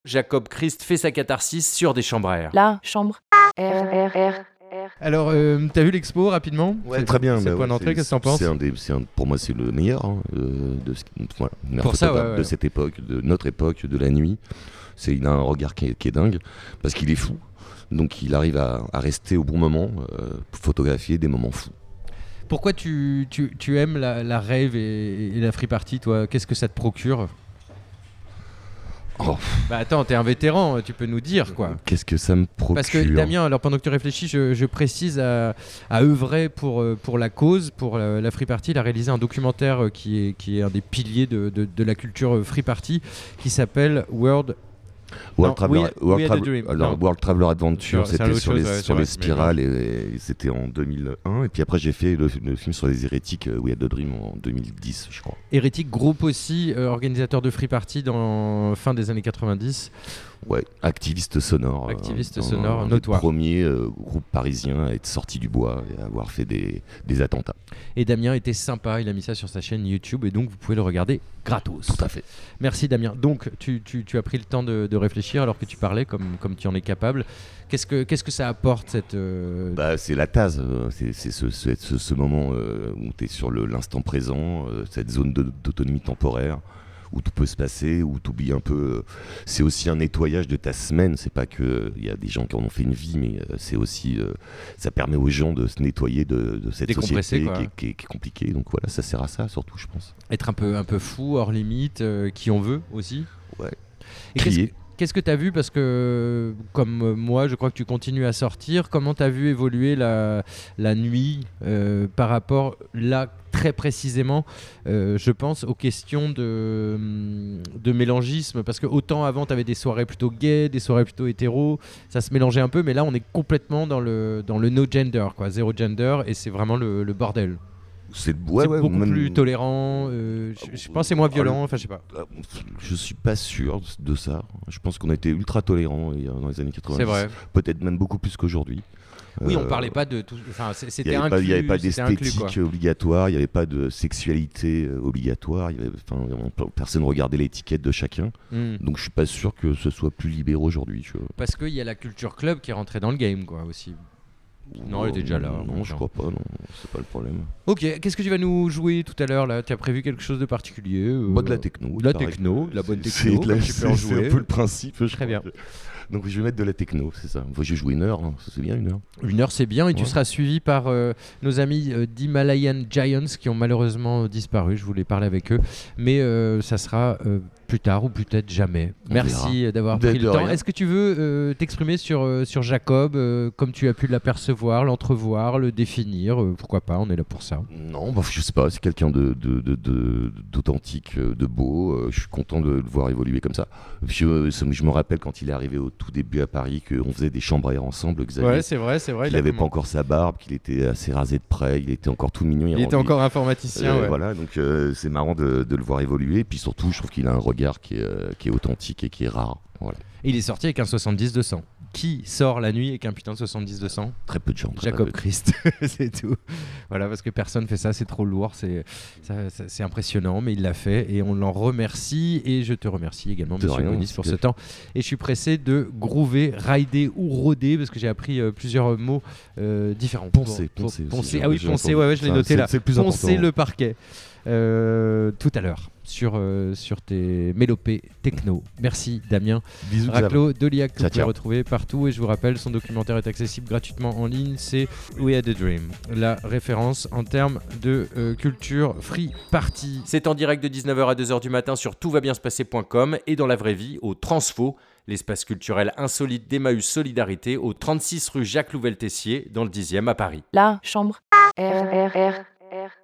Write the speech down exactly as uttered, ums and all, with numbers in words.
Jacob Christ fait sa catharsis sur des chambres à air. La chambre. R, R, R. Alors, euh, t'as vu l'expo rapidement? Ouais, c'est, très bien. C'est bah le point ouais, d'entrée, c'est, qu'est-ce que t'en penses? c'est un des, c'est un, Pour moi, c'est le meilleur hein, euh, de, ce, voilà, Pour ça, ouais, ouais. de cette époque, de notre époque, de la nuit. C'est, il a un regard qui est, qui est dingue, parce qu'il est fou. Donc il arrive à, à rester au bon moment, euh, pour photographier des moments fous. Pourquoi tu, tu, tu aimes la, la rave et, et la free party, toi? Qu'est-ce que ça te procure? Oh. Bah attends, t'es un vétéran, tu peux nous dire quoi. Qu'est-ce que ça me procure? Parce que Damien, alors pendant que tu réfléchis, je, je précise à, à œuvrer pour, pour la cause, pour la, la free party. Il a réalisé un documentaire qui est, qui est un des piliers de, de, de la culture free party, qui s'appelle World... World, non, Traveler, We- World, We Had a Travel- Dream. alors, Non. World Traveler Adventure, C'est un c'était autre sur chose, les, ouais, sur c'est les vrai, spirales et, et c'était en deux mille un. Et puis après, j'ai fait le, le film sur les hérétiques, euh, We Had a Dream, en deux mille dix, je crois. Hérétique, groupe aussi, euh, organisateur de free party dans fin des années quatre-vingt-dix. Ouais, activiste sonore. Activiste euh, sonore, un, un notoire. des premiers euh, groupes parisiens à être sorti du bois et à avoir fait des, des attentats. Et Damien était sympa, il a mis ça sur sa chaîne YouTube et donc vous pouvez le regarder gratos. Tout à fait. Merci Damien. Donc tu, tu, tu as pris le temps de, de réfléchir alors que tu parlais comme, comme tu en es capable. Qu'est-ce que, qu'est-ce que ça apporte cette... Euh... Bah, c'est la T A S, euh, c'est, c'est ce, ce, ce, ce moment euh, où tu es sur le, l'instant présent, euh, cette zone de, d'autonomie temporaire, où tout peut se passer, où tu oublies un peu. Euh, c'est aussi un nettoyage de ta semaine, c'est pas que il y a des gens qui en ont fait une vie, mais euh, c'est aussi. Euh, ça permet aux gens de se nettoyer de, de cette société qui est, qui, est, qui est compliquée. Donc voilà, ça sert à ça surtout, je pense. Être un peu, un peu fou, hors limite, euh, qui on veut aussi. Ouais. Et Crier. Qu'est-ce, qu'est-ce que tu as vu? Parce que, comme euh, moi, je crois que tu continues à sortir. Comment tu as vu évoluer la, la nuit euh, par rapport, là, très précisément, euh, je pense aux questions de, de mélangisme? Parce que autant avant, tu avais des soirées plutôt gays, des soirées plutôt hétéros, ça se mélangeait un peu, mais là, on est complètement dans le, dans le no gender, quoi, zéro gender, et c'est vraiment le, le bordel. C'est, ouais, c'est ouais, beaucoup même... plus tolérant, euh, je, je pense que c'est moins violent, enfin je sais pas. Je suis pas sûr de ça. Je pense qu'on a été ultra tolérants dans les années quatre-vingt-dix. C'est vrai. Peut-être même beaucoup plus qu'aujourd'hui. Oui, on Euh, parlait pas de tout. Enfin, c'est- c'était Il inclus. n'y avait pas c'était inclus, d'esthétique quoi. obligatoire, il n'y avait pas de sexualité euh, obligatoire, il y avait, enfin, on- personne regardait l'étiquette de chacun. Hmm. Donc je suis pas sûr que ce soit plus libéré aujourd'hui. Je... Parce qu'il y a la culture club qui est rentrée dans le game, quoi, aussi. Non, elle était déjà là. Non, donc, je non. crois pas, non, c'est pas le problème. Ok, qu'est-ce que tu vas nous jouer tout à l'heure là? Tu as prévu quelque chose de particulier euh, Bah, de la techno. De la il paraît techno, que de la bonne c'est- techno, c'est de la- comme tu peux en c'est- jouer. C'est un peu le principe. je Très crois. bien. Donc je vais mettre de la techno, c'est ça. Moi, j'ai joué une heure, hein. Ça, c'est bien une heure. Une heure, c'est bien, et tu Ouais. seras suivi par euh, nos amis euh, d'Himalayan Giants qui ont malheureusement disparu. Je voulais parler avec eux, mais euh, ça sera euh, plus tard ou peut-être jamais. On Merci verra. d'avoir De- pris de le temps. rien. Est-ce que tu veux euh, t'exprimer sur, euh, sur Jacob, euh, comme tu as pu l'apercevoir, l'entrevoir, le définir? Euh, Pourquoi pas, on est là pour ça. Non, bah, je sais pas, c'est quelqu'un de, de, de, de- d'authentique, euh, de beau. euh, Je suis content de le voir évoluer comme ça. Je, je me rappelle quand il est arrivé au tout début à Paris, qu'on faisait des chambres à air ensemble, Xavier. c'est vrai, c'est vrai. Il n'avait pas encore sa barbe, qu'il était assez rasé de près, il était encore tout mignon. Il rendu- était encore informaticien. Euh, ouais. Voilà, donc euh, c'est marrant de, de le voir évoluer. Et puis surtout, je trouve qu'il a un regard qui est, euh, qui est authentique et qui est rare. Voilà. Et il est sorti avec un soixante-dix deux cents. Qui sort la nuit avec un putain de soixante-dix deux cents? Très peu de gens. très Jacob peu de- Christ, c'est tout. Voilà, parce que personne fait ça, c'est trop lourd, c'est, ça- ça- c'est impressionnant, mais il l'a fait et on l'en remercie. Et je te remercie également, De monsieur rien, Bonis, pour c'est ce que- temps. Et je suis pressé de groover, rider ou rôder, parce que j'ai appris euh, plusieurs mots euh, différents. Poncer, Pour- poncer pour- aussi, Ah oui, j'ai poncer, entendu. ouais, ouais, je l'ai Ça, noté c'est- là. c'est le plus Poncer important. le parquet. Euh, tout à l'heure sur, euh, sur tes mélopées techno. Merci Damien. Bisous, Xav. Raclo Doliac, que vous Ciao, pouvez ciao. retrouver partout, et je vous rappelle, son documentaire est accessible gratuitement en ligne, c'est We Had a Dream, la référence en termes de euh, culture free party. C'est en direct de dix-neuf heures à deux heures du matin sur toutvabienspasser point com et dans la vraie vie au Transfo, l'espace culturel insolite d'Emmaüs Solidarité au trente-six rue Jacques Louvel-Tessier dans le dixième à Paris. La chambre. R, R, R, R.